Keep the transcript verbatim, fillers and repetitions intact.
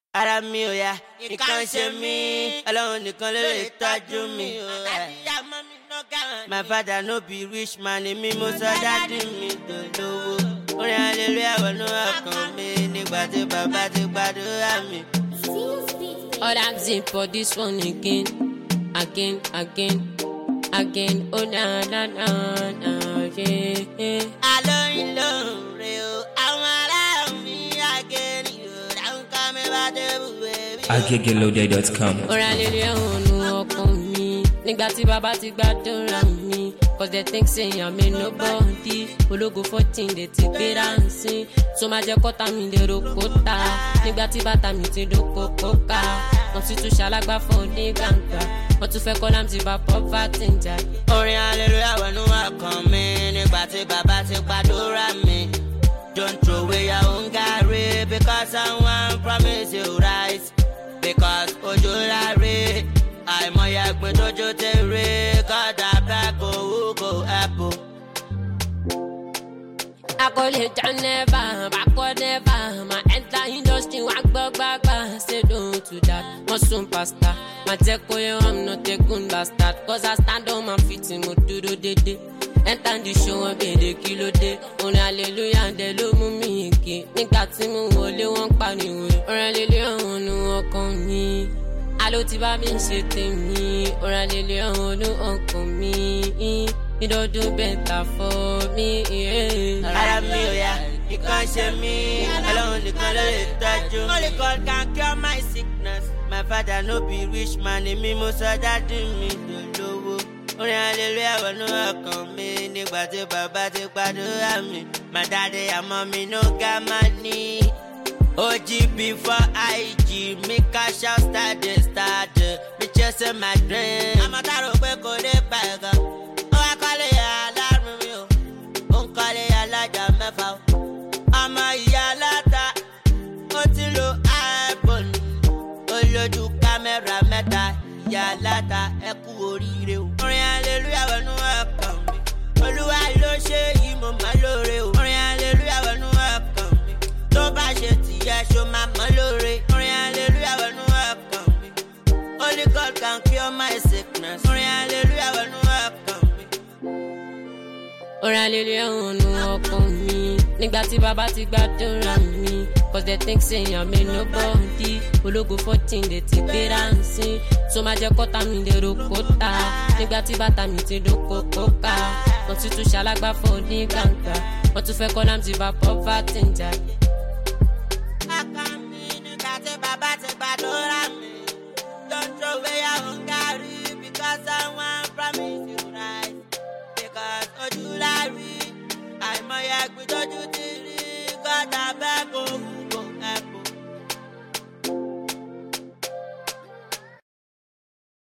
Ara mi ò yá, nǹkan ṣe mí, Ọlọ́run nìkan ló lè tọ́jú mi. My father no be rich man, èmi mo sọ dáàdì mi dolówó. Orin hallelujah wọnú ọkàn mi nígbà tí bàbá ti gbàdúrà mi. All I'm saying for this one again, again, again, again. Oh na na na na yeah. Alóyin lóhùn rè o, àwọn ará mi again yóò dáhùn ká mi bá dé bùbé mi. agege loaded dot com. Orin hallelujah wọnú ọkàn mi nígbà tí bàbá ti gbàdúrà mi. Cause they think say I'm a nobody. Ológo fourteen they ti gbé dancing. So ma jẹ́ kọ́ta mi lè rokota. Nígbà tí bàtà mi ti dóko kóka. Wọ́n ti tún ṣalágbá fún ní gbàngbà. Wọ́n tún fẹ́ kọ́ láti bá poverty ń jà. Orin hallelujah wọnú ọkàn mi nígbà tí bàbá ti gbàdúrà mi. Don't throw away your own gari because someone promise you right. Because ojú láre. Àìmọye ẹgbẹ́ tójú tèrè kọ́dà bẹ́ẹ̀ kò wú kò ẹ̀pù. I call it down never, back on never. My enter industry, walk back, back, back. Say no to that, my soon pasta. My take away, I'm not a good bastard. Cause I stand on my feet and go do the day day. Enter the show and be the kilo day. On hallelujah and the low me again. Nigga tí mo wọlé wọ́n pariwo. On hallelujah wọnú ọkàn mi. Alo ti bá mi ṣe tèmi. On hallelujah wọnú ọkàn mi. You don't do better for me, yeah. Ara mi ò yá, nǹkan ṣe mí, Ọlọ́run nìkan ló lè tọ́jú. Only God can cure my sickness. My father no be rich man, èmi mo sọ dáàdì mi dolówó. Orin hallelujah wọnú ọkàn mi nígbà tí bàbá ti gbàdúrà mi. My daddy and mommy no got money. O G before I G, me cash out start dey start. Me chasing my dream. Àmọ́ tá rò pé kò lè pa ẹ̀gàn. Kọ́lé alárùn mi o, ó ń kọ́lé alájà mẹ́fà o. Ọmọ ìyá aláta, ó ti lo iPhone. Olójú kámẹ́rà mẹ́ta, ìyá aláta ẹ kú oríire o. Orin hallelujah wọnú ọkàn mi. Olúwa ló ṣe yìí mo máa lóore o. Orin hallelujah wọnú ọkàn mi. Tó bá ṣe tìyẹ ṣo máa mọ́ lóore. Orin hallelujah wọnú ọkàn mi. Only God can cure my sickness. Orin hallelujah wọnú ọkàn mi. Orin hallelujah wọnú ọkàn mi nígbà tí bàbá ti gbàdúrà mi. Cause they think say I'm a nobody. Ológo fourteen they ti gbé dancing. So ma jẹ́ kọ́ta mi lè rokota. Nígbà tí bàtà mi ti dóko kóka. Wọ́n ti tún ṣalágbá fún ní gbàngbà. Wọ́n tún fẹ́ kọ́ láti bá poverty ń jà. Ọkàn mi nígbà tí bàbá ti gbàdúrà.